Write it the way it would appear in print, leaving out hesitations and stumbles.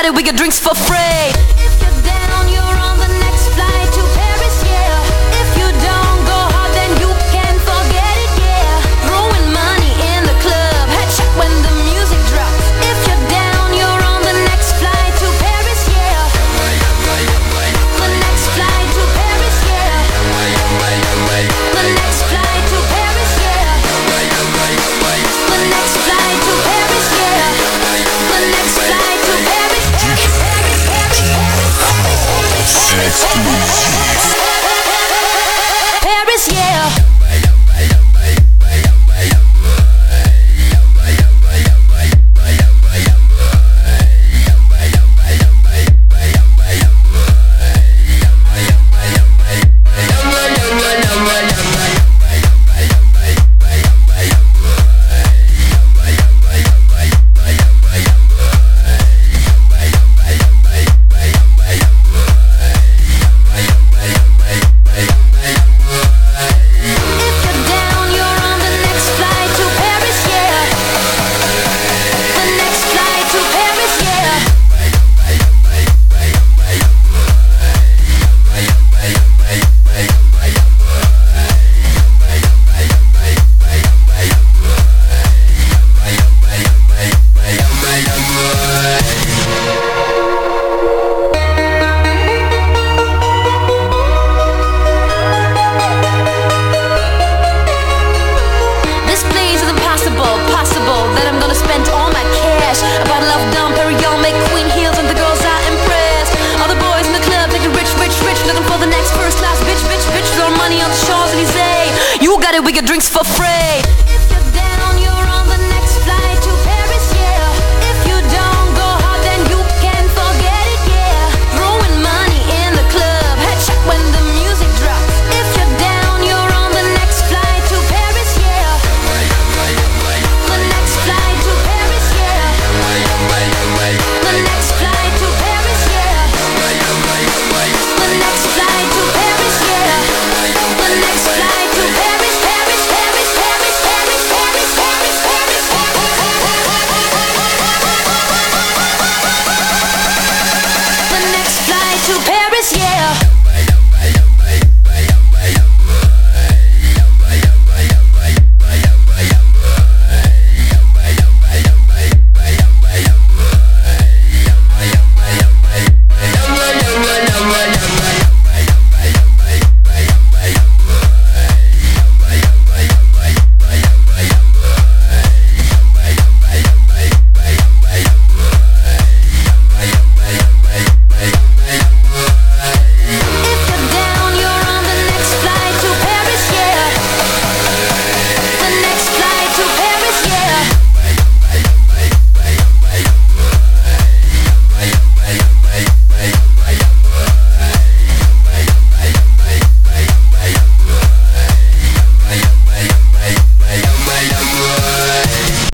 got it, we get drinks for free. If you're down, you're on the next flight to Paris, yeah. If you don't go hard, then you can forget it, yeah. Throwing money in the club, headshot when the music drops. If you're down, you're on the next flight to Paris, yeah. The next flight to Paris, yeah. The next flight to Paris, yeah. The next flight to Paris, yeah. The next flight to Paris, Paris, yeah. We get drinks for free.